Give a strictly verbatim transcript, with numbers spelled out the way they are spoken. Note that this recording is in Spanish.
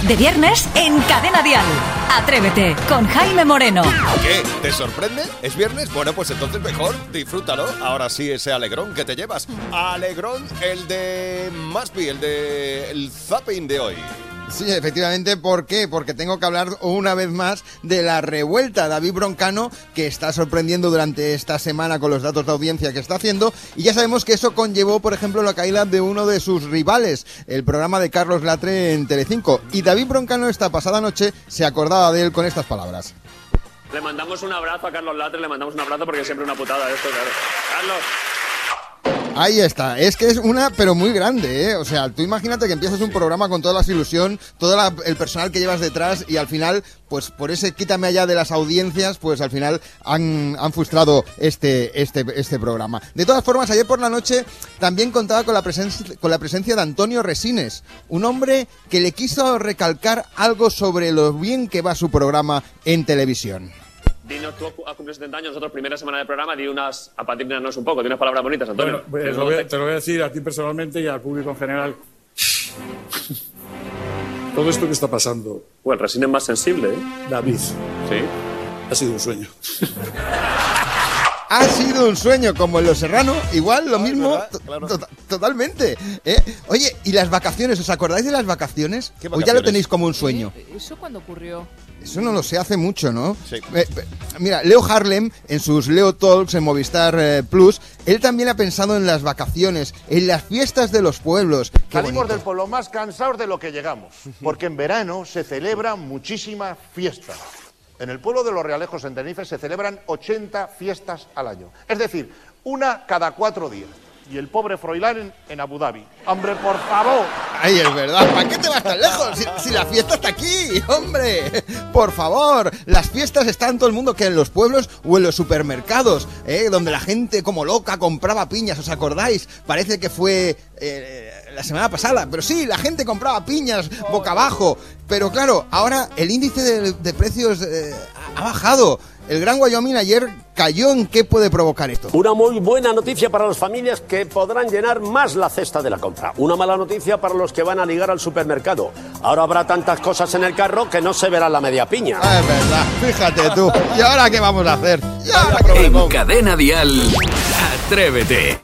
De viernes en Cadena Dial. Atrévete con Jaime Moreno. ¿Qué? ¿Te sorprende? ¿Es viernes? Bueno, pues entonces mejor, disfrútalo. Ahora sí, ese alegrón que te llevas. Alegrón, el de Maspi, el de el zapping de hoy. Sí, efectivamente, ¿por qué? Porque tengo que hablar una vez más de la revuelta. David Broncano, que está sorprendiendo durante esta semana con los datos de audiencia que está haciendo, y ya sabemos que eso conllevó, por ejemplo, la caída de uno de sus rivales, el programa de Carlos Latre en Telecinco. Y David Broncano esta pasada noche se acordaba de él con estas palabras. Le mandamos un abrazo a Carlos Latre, le mandamos un abrazo porque es siempre una putada esto, claro. Carlos. Ahí está, es que es una, pero muy grande, ¿eh? O sea, tú imagínate que empiezas un programa con toda la ilusión, todo la, el personal que llevas detrás y al final, pues por ese quítame allá de las audiencias, pues al final han, han frustrado este, este, este programa. De todas formas, ayer por la noche también contaba con la, presen- con la presencia de Antonio Resines, un hombre que le quiso recalcar algo sobre lo bien que va su programa en televisión. Dinos, tú has cumplido setenta años, nosotros primera semana de programa, di unas, apadrínarnos un poco, di unas palabras bonitas, Antonio. Bueno, pues, lo voy a, te lo voy a decir a ti personalmente y al público en general. Todo esto que está pasando. Bueno, el Resines es más sensible, ¿eh? David. Sí. Ha sido un sueño. Ha sido un sueño, como en Los Serrano, igual lo Ay, mismo, ¿verdad? to- Claro. to- totalmente. ¿eh? Oye, ¿y las vacaciones? ¿Os acordáis de las vacaciones? ¿Qué ¿O ya lo vacaciones? tenéis como un sueño? ¿Eso cuándo ocurrió? Eso no lo sé, hace mucho, ¿no? Sí. Eh, eh, mira, Leo Harlem, en sus Leo Talks en Movistar eh, Plus, él también ha pensado en las vacaciones, en las fiestas de los pueblos. Qué Salimos bonito. del pueblo más cansados de lo que llegamos, porque en verano se celebran muchísimas fiestas. En el pueblo de Los Realejos, en Tenerife, se celebran ochenta fiestas al año. Es decir, una cada cuatro días. Y el pobre Froilán en, en Abu Dhabi. ¡Hombre, por favor! Ay, es verdad, ¿para qué te vas tan lejos? Si, si la fiesta está aquí, hombre. Por favor, las fiestas están todo el mundo que en los pueblos o en los supermercados, ¿eh? Donde la gente como loca compraba piñas, ¿os acordáis? Parece que fue eh, la semana pasada, pero sí, la gente compraba piñas boca abajo. Pero claro, ahora el índice de, de precios eh, ha bajado. El Gran Wyoming ayer cayó. ¿En qué puede provocar esto? Una muy buena noticia para las familias que podrán llenar más la cesta de la compra. Una mala noticia para los que van a ligar al supermercado. Ahora habrá tantas cosas en el carro que no se verá la media piña. Ah, es verdad, fíjate tú. ¿Y ahora qué vamos a hacer? ¿Y ahora En Cadena Dial, Atrévete.